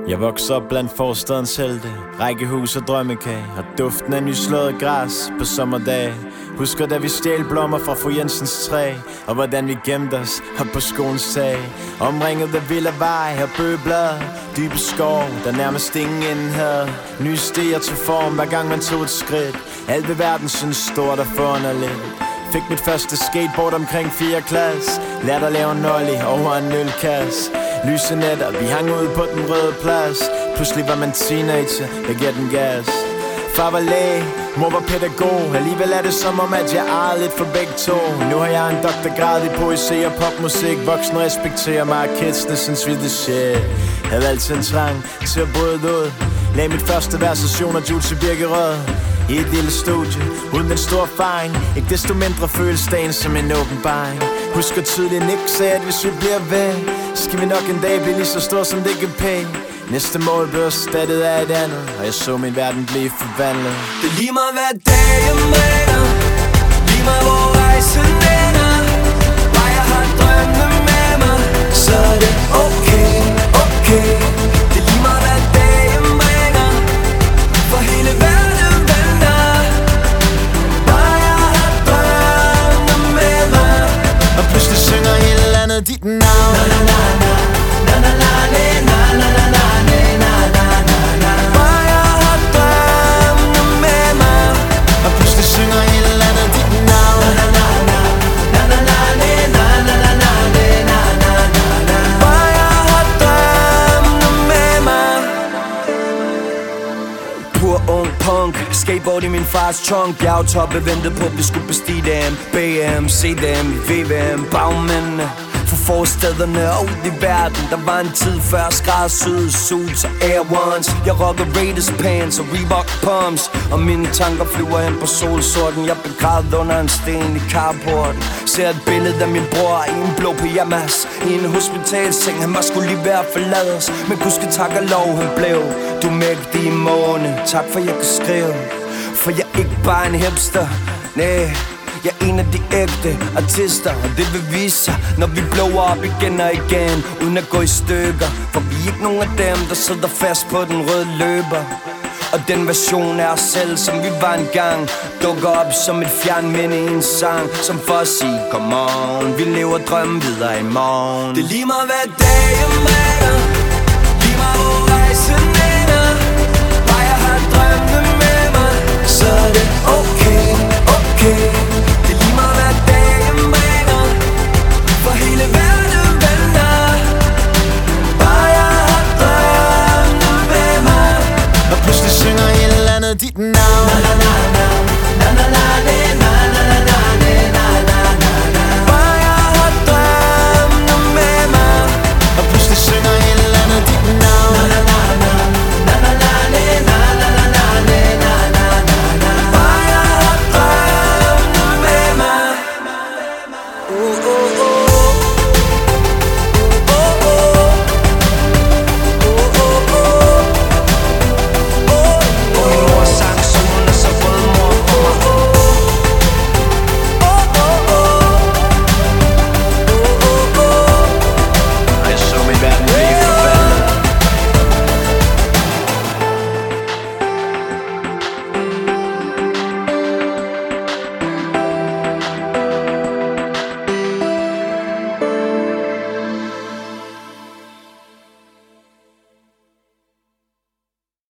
Jeg voksede op blandt forstadens helte, rækkehus og drømmekage, og duften af nyslået græs på sommerdage. Husker da vi stjal blommer fra fru Jensens træ, og hvordan vi gemte os op på skolens tag. Omringet af villavej og bøgeblader, dybe skov, der nærmest ingen havde. Nye stier til form, hver gang man tog et skridt. Alt ved verden synes stort og forunderligt. Fik mit første skateboard omkring 4. klasse. Lærte at lave en ollie over en ølkasse. Lyse nætter, vi hang ud på den røde plads. Pludselig var man teenager, der gav den gas. Far var læge, mor var pædagog. Alligevel er det som om, at jeg ejede lidt for begge to. Nu har jeg en doktorgrad i poesi og popmusik. Voksen respekterer mig, og kidsene synes vi det shit. Havde altid en trang til at bryde ud. Lagde mit første versation af Jules i Birkerød i et lille studie, uden den store erfaring. Ikke desto mindre føles dagen som en åbenbaring. Husker tydeligt Nick sagde, at hvis vi bliver ved, skal vi nok en dag blive lige så stor som DGP. Næste mål blev erstattet af et andet, og jeg så min verden blive forvandlet. Det er lige meget hver dag jeg bringer, lige meget hvor rejsen ender. Bare jeg har drømmene med mig, så er det okay, okay. Det er lige meget hver dag jeg bringer, for hele verden vender. Bare jeg har drømmene med mig. Og pludselig synger hele landet dit navn. Na na na na, na na na na na na na. Synger hele landet dit navn. Na na na na na na na na na na na na na. Bare jeg har drømmene med mig. Pur ung punk, skateboard i min fars trunk. Bjergtoppe ventede på, at vi skulle bestige dem. BM, CDM, VVM, bagmændene for forstederne og ud i verden. Der var en tid før skræddersyede suits og Air Ones. Jeg rocker Raiders pants og Reebok pumps, og mine tanker flyver hen på solsorten. Jeg begravet under en sten i carporten. Ser et billede af min bror i en blå pyjamas i en hospitalseng. Han var skulle lige ved at forlade os, men gudske tak og lov han blev. Du mægtig i måne, tak for jeg kan skrive. For jeg er ikke bare en hipster, næh, jeg er en af de ægte artister, og det vil vise sig, når vi blower op igen og igen, uden at gå i stykker. For vi er ikke nogen af dem, der sidder fast på den røde løber. Og den version af os selv, som vi var engang, dukker op som et fjernminde i en sang, som for at sige, come on, vi lever drømmen videre i morgen. Det er lige meget hvad dag jeg bringer, lige meget hvor rejsen ender. Bare jeg har drømmene med mig, så er det okay, okay. Synger hele landet dit navn. Na na na na na na na na.